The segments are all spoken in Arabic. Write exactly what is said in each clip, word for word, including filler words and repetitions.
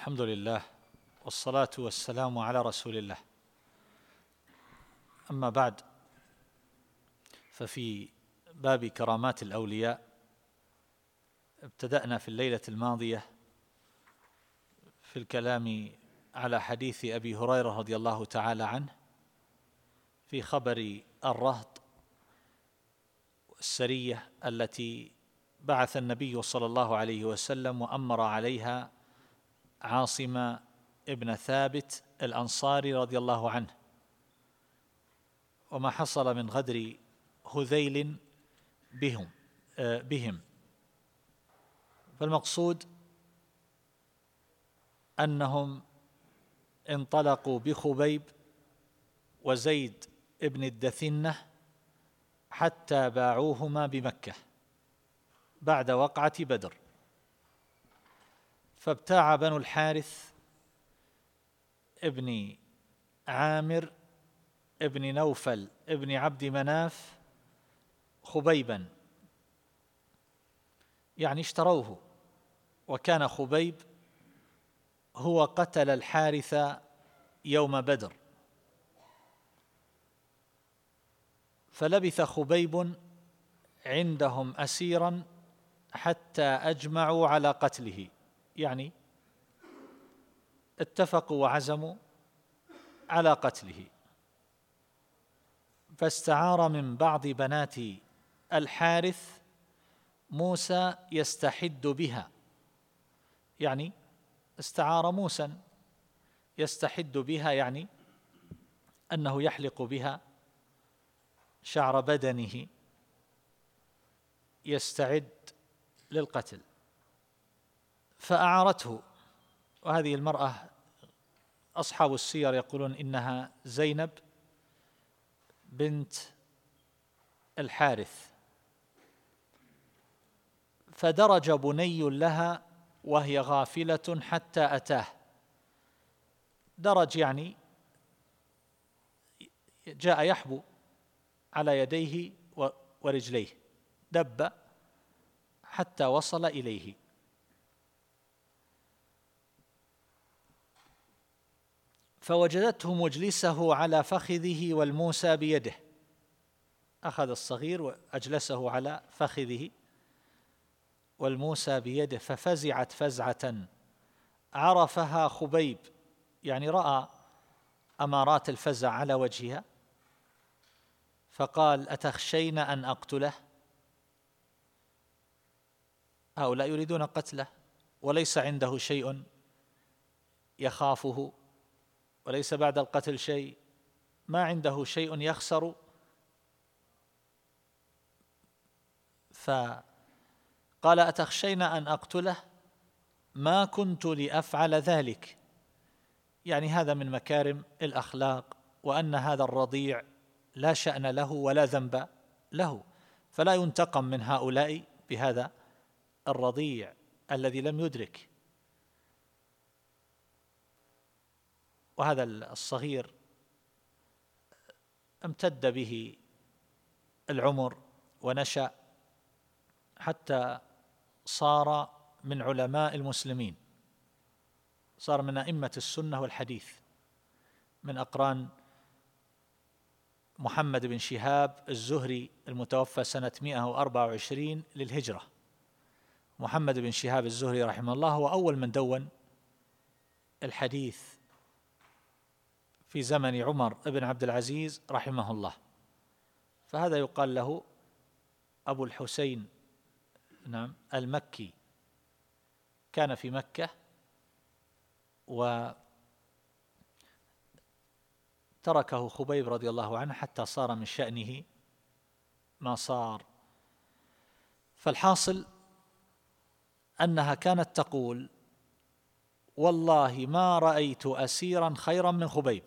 الحمد لله والصلاة والسلام على رسول الله. أما بعد، ففي باب كرامات الأولياء ابتدأنا في الليلة الماضية في الكلام على حديث أبي هريرة رضي الله تعالى عنه في خبر الرهط السرية التي بعث النبي صلى الله عليه وسلم وأمر عليها عاصم ابن ثابت الأنصاري رضي الله عنه، وما حصل من غدر هذيل بهم بهم فالمقصود أنهم انطلقوا بخبيب وزيد ابن الدثنة حتى باعوهما بمكة بعد وقعة بدر، فابتاع بنو الحارث ابن عامر ابن نوفل ابن عبد مناف خبيبا، يعني اشتروه، وكان خبيب هو قتل الحارث يوم بدر. فلبث خبيب عندهم أسيرا حتى أجمعوا على قتله، يعني اتفقوا وعزموا على قتله، فاستعار من بعض بنات الحارث موسى يستحد بها، يعني استعار موسى يستحد بها، يعني أنه يحلق بها شعر بدنه يستعد للقتل، فأعارته. وهذه المرأة أصحاب السير يقولون إنها زينب بنت الحارث، فدرج بني لها وهي غافلة حتى أتاه. درج يعني جاء يحبو على يديه ورجليه، دب حتى وصل إليه، فوجدته مجلسه على فخذه والموسى بيده، أخذ الصغير وأجلسه على فخذه والموسى بيده، ففزعت فزعة عرفها خبيب، يعني رأى أمارات الفزع على وجهها، فقال: أتخشين أن أقتله؟ هؤلاء يريدون قتله وليس عنده شيء يخافه، وليس بعد القتل شيء، ما عنده شيء يخسر. فقال: أتخشين أن أقتله؟ ما كنت لأفعل ذلك، يعني هذا من مكارم الأخلاق، وأن هذا الرضيع لا شأن له ولا ذنب له، فلا ينتقم من هؤلاء بهذا الرضيع الذي لم يدرك. وهذا الصغير امتد به العمر ونشأ حتى صار من علماء المسلمين، صار من أئمة السنة والحديث، من أقران محمد بن شهاب الزهري المتوفى سنة مئة وأربعة وعشرين للهجرة. محمد بن شهاب الزهري رحمه الله هو أول من دون الحديث في زمن عمر بن عبد العزيز رحمه الله، فهذا يقال له أبو الحسين نعم المكي، كان في مكة وتركه خبيب رضي الله عنه حتى صار من شأنه ما صار. فالحاصل أنها كانت تقول: والله ما رأيت أسيرا خيرا من خبيب،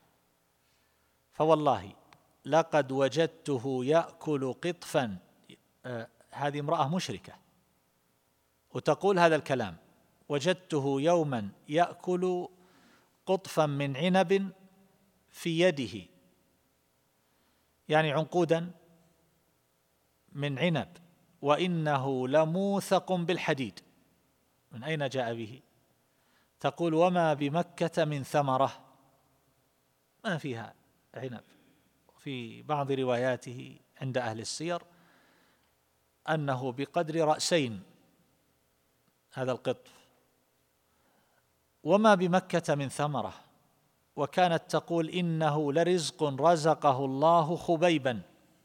فوالله لقد وجدته يأكل قطفا. آه هذه امرأة مشركة وتقول هذا الكلام: وجدته يوما يأكل قطفا من عنب في يده، يعني عنقودا من عنب، وإنه لموثق بالحديد. من أين جاء به؟ تقول وما بمكة من ثمرة، ما فيها عنب. في بعض رواياته عند أهل السير أنه بقدر رأسين هذا القطف. وما بمكة من ثمرة، وكانت تقول إنه لرزق رزقه الله خبيبا،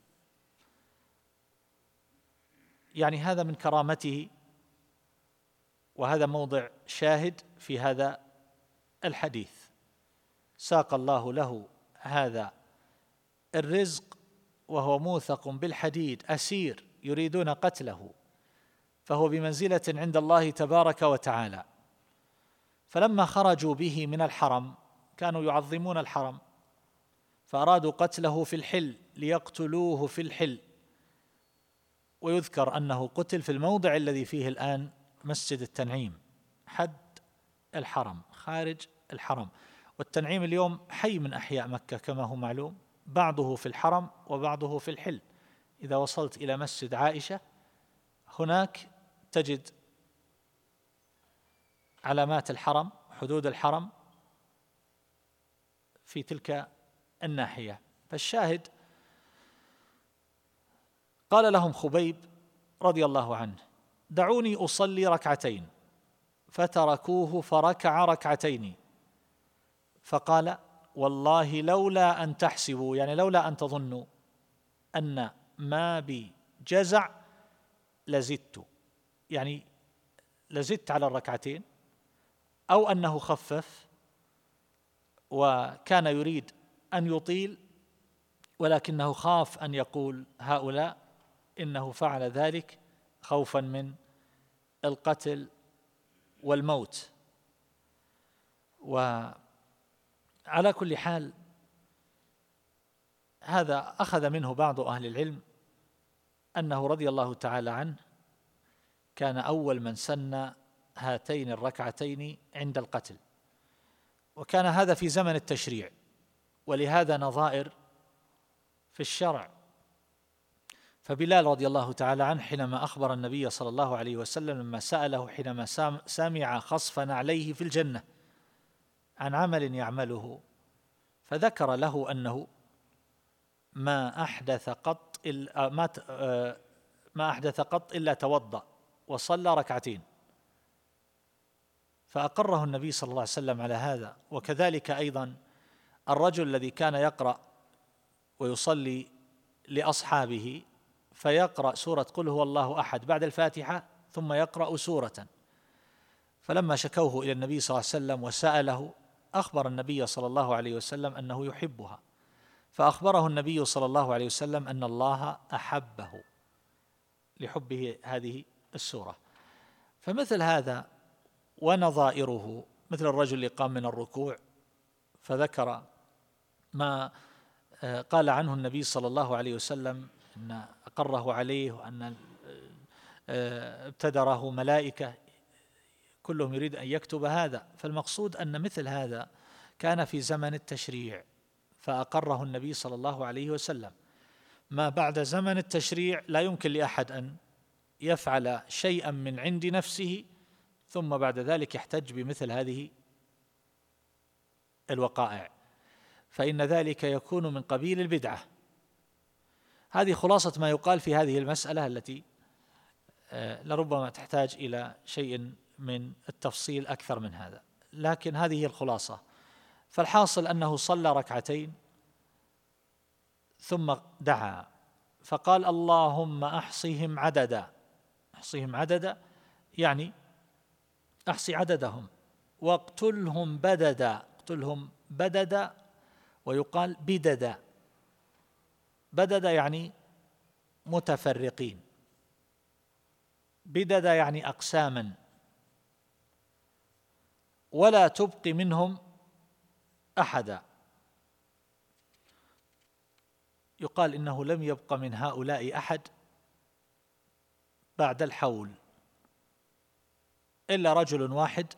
يعني هذا من كرامته، وهذا موضع شاهد في هذا الحديث. ساق الله له هذا الرزق وهو موثق بالحديد أسير يريدون قتله، فهو بمنزلة عند الله تبارك وتعالى. فلما خرجوا به من الحرم كانوا يعظمون الحرم، فأرادوا قتله في الحل ليقتلوه في الحل. ويذكر أنه قتل في الموضع الذي فيه الآن مسجد التنعيم، حد الحرم خارج الحرم. والتنعيم اليوم حي من أحياء مكة كما هو معلوم، بعضه في الحرم وبعضه في الحل. إذا وصلت إلى مسجد عائشة هناك تجد علامات الحرم، حدود الحرم في تلك الناحية. فالشاهد قال لهم خبيب رضي الله عنه دعوني أصلي ركعتين، فتركوه فركع ركعتين، فقال والله لولا أن تحسبوا، يعني لولا أن تظنوا أن ما بي جزع لزدت، يعني لزدت على الركعتين، أو أنه خفف وكان يريد أن يطيل ولكنه خاف أن يقول هؤلاء إنه فعل ذلك خوفا من القتل والموت. وعلى كل حال هذا أخذ منه بعض أهل العلم أنه رضي الله تعالى عنه كان أول من سن هاتين الركعتين عند القتل، وكان هذا في زمن التشريع، ولهذا نظائر في الشرع. فبلال رضي الله تعالى عنه حينما أخبر النبي صلى الله عليه وسلم لما سأله حينما سمع خصفا عليه في الجنة عن عمل يعمله، فذكر له أنه ما أحدث قط إلا ما ما أحدث قط إلا توضأ وصلى ركعتين، فأقره النبي صلى الله عليه وسلم على هذا. وكذلك أيضا الرجل الذي كان يقرأ ويصلي لأصحابه فيقرأ سورة قل هو الله أحد بعد الفاتحة ثم يقرأ سورة، فلما شكوه إلى النبي صلى الله عليه وسلم وسأله أخبر النبي صلى الله عليه وسلم أنه يحبها، فأخبره النبي صلى الله عليه وسلم أن الله أحبه لحبه هذه السورة. فمثل هذا ونظائره، مثل الرجل اللي قام من الركوع فذكر ما قال عنه النبي صلى الله عليه وسلم أن أقره عليه وأن ابتدره ملائكة كلهم يريد أن يكتب هذا. فالمقصود أن مثل هذا كان في زمن التشريع فأقره النبي صلى الله عليه وسلم. ما بعد زمن التشريع لا يمكن لأحد أن يفعل شيئا من عند نفسه ثم بعد ذلك يحتج بمثل هذه الوقائع، فإن ذلك يكون من قبيل البدعة. هذه خلاصة ما يقال في هذه المسألة التي لربما تحتاج إلى شيء من التفصيل أكثر من هذا، لكن هذه هي الخلاصة. فالحاصل أنه صلى ركعتين ثم دعا فقال اللهم أحصهم عددا. أحصهم عددا يعني أحصي عددهم، واقتلهم بددا. اقتلهم بددا ويقال بددا. بددا يعني متفرقين، بددا يعني أقساما، ولا تبقي منهم أحدا. يقال إنه لم يبق من هؤلاء أحد بعد الحول إلا رجل واحد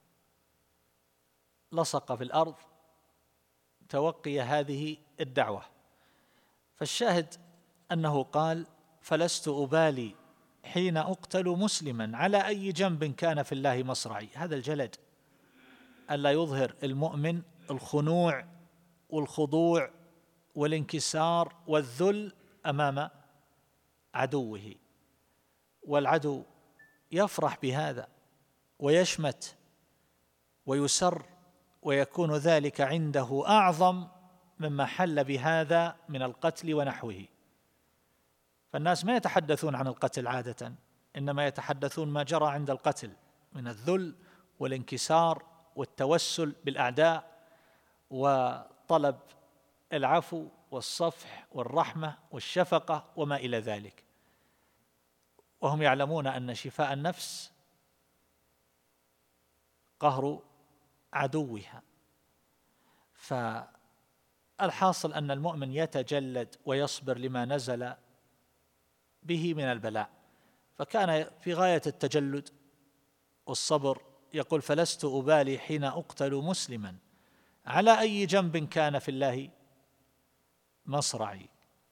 لصق في الأرض توقي هذه الدعوة. فالشاهد أنه قال فلست أبالي حين أقتل مسلما على أي جنب كان في الله مصرعي. هذا الجلد ألا يظهر المؤمن الخنوع والخضوع والانكسار والذل أمام عدوه، والعدو يفرح بهذا ويشمت ويسر، ويكون ذلك عنده أعظم مما حل بهذا من القتل ونحوه. فالناس ما يتحدثون عن القتل عادة، إنما يتحدثون ما جرى عند القتل من الذل والانكسار والتوسل بالأعداء وطلب العفو والصفح والرحمة والشفقة وما إلى ذلك، وهم يعلمون أن شفاء النفس قهر عدوها. فالحاصل أن المؤمن يتجلد ويصبر لما نزل به من البلاء، فكان في غاية التجلد والصبر. يقول: فلست أبالي حين أقتل مسلما على أي جنب كان في الله مصرعي،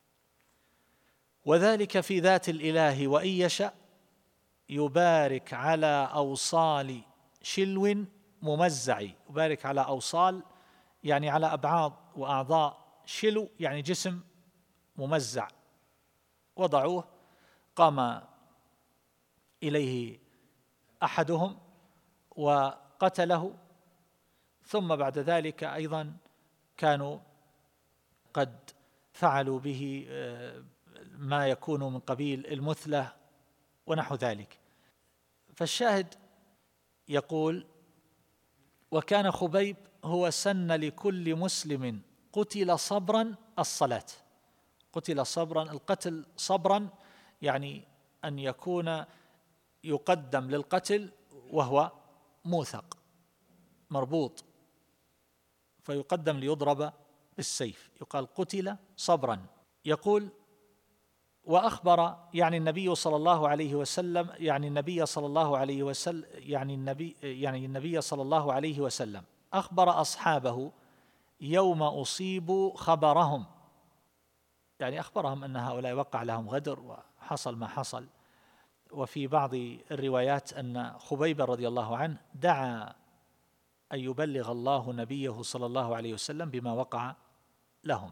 وذلك في ذات الإله وإن يشأ يبارك على أوصال شلو ممزع. يبارك على أوصال يعني على أبعاض وأعضاء، شلو يعني جسم ممزع، وضعوه قام إليه أحدهم وقتله، ثم بعد ذلك أيضا كانوا قد فعلوا به ما يكون من قبيل المثلة ونحو ذلك. فالشاهد يقول: وكان خبيب هو سن لكل مسلم قتل صبرا الصلاة. قتل صبرا، القتل صبرا يعني أن يكون يقدم للقتل وهو موثق مربوط، فيقدم ليضرب بالسيف، يقال قتل صبرا. يقول: وأخبر يعني النبي صلى الله عليه وسلم يعني النبي صلى الله عليه وسلم يعني النبي يعني النبي صلى الله عليه وسلم أخبر أصحابه يوم أصيبوا خبرهم، يعني أخبرهم أن هؤلاء وقع لهم غدر وحصل ما حصل. وفي بعض الروايات أن خبيب رضي الله عنه دعا أن يبلغ الله نبيه صلى الله عليه وسلم بما وقع لهم.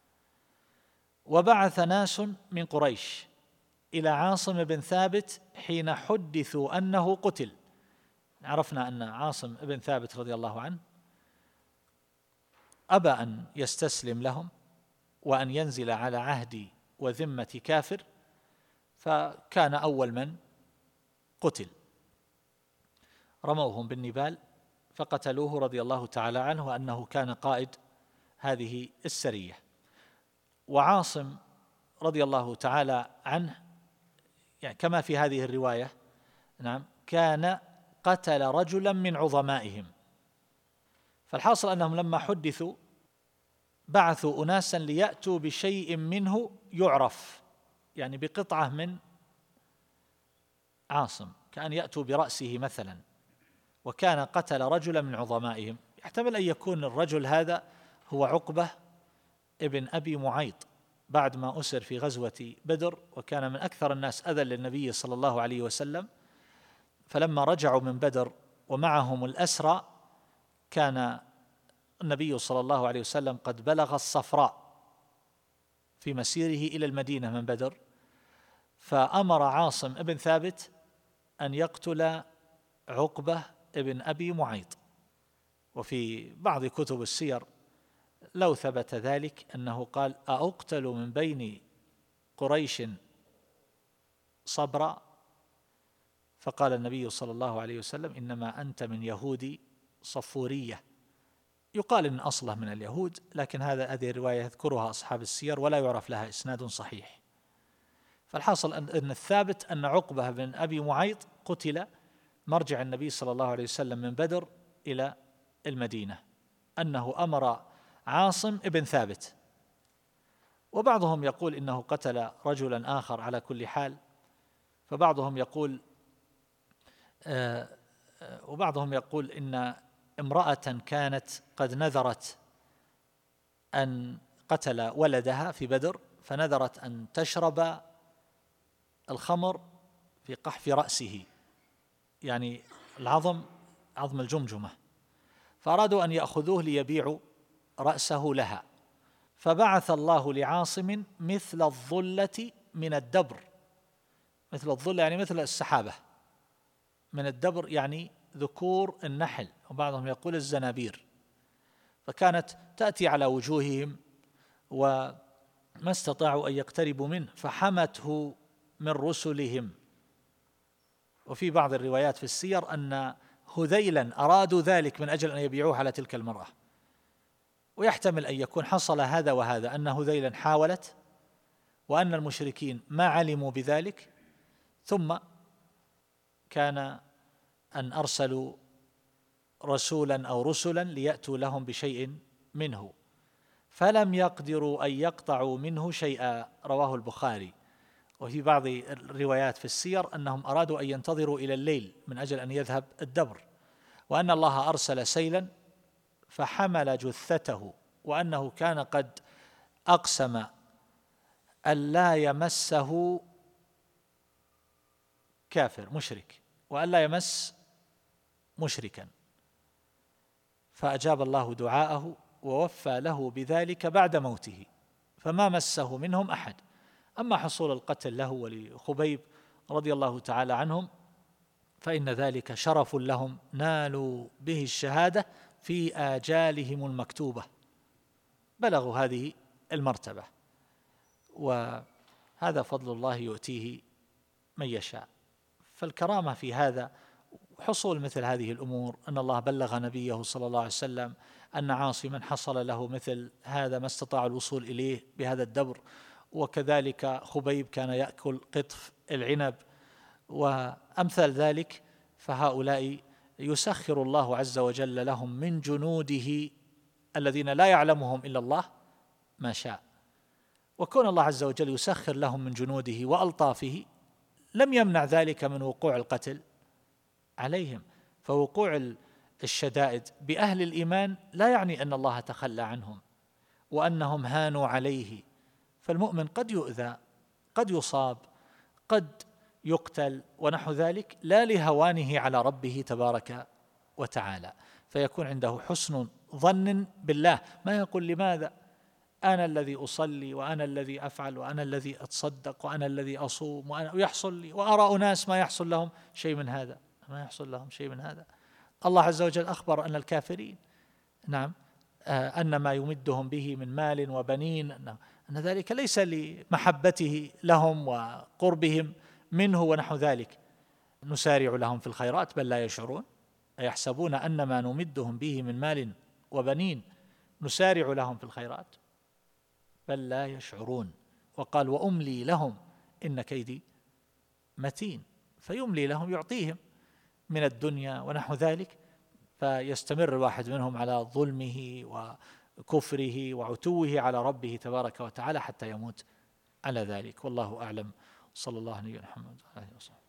وبعث ناس من قريش إلى عاصم بن ثابت حين حدثوا أنه قتل. عرفنا أن عاصم بن ثابت رضي الله عنه أبى أن يستسلم لهم وأن ينزل على عهد وذمة كافر، فكان أول من قتل. رموهم بالنبال فقتلوه رضي الله تعالى عنه، وأنه كان قائد هذه السرية. وعاصم رضي الله تعالى عنه يعني كما في هذه الرواية، نعم، كان قتل رجلا من عظمائهم. فالحاصل أنهم لما حدثوا بعثوا أناسا ليأتوا بشيء منه يعرف، يعني بقطعة من عاصم، كأن يأتوا برأسه مثلا، وكان قتل رجلا من عظمائهم. يحتمل أن يكون الرجل هذا هو عقبة ابن أبي معيط بعد ما أسر في غزوة بدر، وكان من أكثر الناس أذى للنبي صلى الله عليه وسلم. فلما رجعوا من بدر ومعهم الأسرى كان النبي صلى الله عليه وسلم قد بلغ الصفراء في مسيره إلى المدينة من بدر، فأمر عاصم ابن ثابت أن يقتل عقبة ابن أبي معيط. وفي بعض كتب السير لو ثبت ذلك أنه قال: أأقتل من بين قريش صبرا؟ فقال النبي صلى الله عليه وسلم: إنما أنت من يهود صفورية. يقال إن أصله من اليهود، لكن هذا هذه الرواية يذكرها أصحاب السير ولا يعرف لها إسناد صحيح. فالحاصل أن الثابت أن عقبة بن أبي معيط قتل مرجع النبي صلى الله عليه وسلم من بدر إلى المدينة، أنه أمر عاصم ابن ثابت. وبعضهم يقول إنه قتل رجلا آخر على كل حال. فبعضهم يقول آه وبعضهم يقول إن امرأة كانت قد نذرت أن قتل ولدها في بدر، فنذرت أن تشرب الخمر في قحف رأسه، يعني العظم عظم الجمجمة، فأرادوا أن يأخذوه ليبيعوا رأسه لها، فبعث الله لعاصم مثل الظلة من الدبر. مثل الظلة يعني مثل السحابة، من الدبر يعني ذكور النحل، وبعضهم يقول الزنابير، فكانت تأتي على وجوههم وما استطاعوا أن يقتربوا منه، فحمته من رسلهم. وفي بعض الروايات في السير أن هذيلا أرادوا ذلك من أجل أن يبيعوه على تلك المرأة. ويحتمل أن يكون حصل هذا وهذا، أن هذيلا حاولت وأن المشركين ما علموا بذلك، ثم كان أن أرسلوا رسولا أو رسلا ليأتوا لهم بشيء منه، فلم يقدروا أن يقطعوا منه شيئا، رواه البخاري. وفي بعض الروايات في السير أنهم أرادوا أن ينتظروا إلى الليل من أجل أن يذهب الدبر، وأن الله أرسل سيلا فحمل جثته، وأنه كان قد أقسم أن لا يمسه كافر مشرك، وأن لا يمس مشركا، فأجاب الله دعاءه ووفى له بذلك بعد موته، فما مسه منهم أحد. أما حصول القتل له ولخبيب رضي الله تعالى عنهم فإن ذلك شرف لهم نالوا به الشهادة في آجالهم المكتوبة، بلغوا هذه المرتبة، وهذا فضل الله يؤتيه من يشاء. فالكرامة في هذا حصول مثل هذه الأمور، أن الله بلغ نبيه صلى الله عليه وسلم أن عاصما حصل له مثل هذا ما استطاع الوصول إليه بهذا الدبر، وكذلك خبيب كان يأكل قطف العنب وأمثال ذلك. فهؤلاء يسخر الله عز وجل لهم من جنوده الذين لا يعلمهم إلا الله ما شاء. وكون الله عز وجل يسخر لهم من جنوده وألطافه لم يمنع ذلك من وقوع القتل عليهم. فوقوع الشدائد بأهل الإيمان لا يعني أن الله تخلى عنهم وأنهم هانوا عليه، فالمؤمن قد يؤذى، قد يصاب، قد يقتل ونحو ذلك، لا لهوانه على ربه تبارك وتعالى، فيكون عنده حسن ظن بالله، ما يقول لماذا أنا الذي أصلي وأنا الذي أفعل وأنا الذي أتصدق وأنا الذي أصوم وأنا ويحصل لي، وأرى أناس ما يحصل لهم شيء من هذا، ما يحصل لهم شيء من هذا. الله عز وجل أخبر أن الكافرين نعم أن ما يمدهم به من مال وبنين أن ذلك ليس لمحبته لهم وقربهم منه ونحو ذلك، نسارع لهم في الخيرات بل لا يشعرون، أيحسبون أن ما نمدهم به من مال وبنين نسارع لهم في الخيرات بل لا يشعرون. وقال وأملي لهم إن كيدي متين، فيملي لهم يعطيهم من الدنيا ونحو ذلك، فيستمر الواحد منهم على ظلمه وكفره وعتوه على ربه تبارك وتعالى حتى يموت على ذلك. والله أعلم، صلى الله عليه وسلم.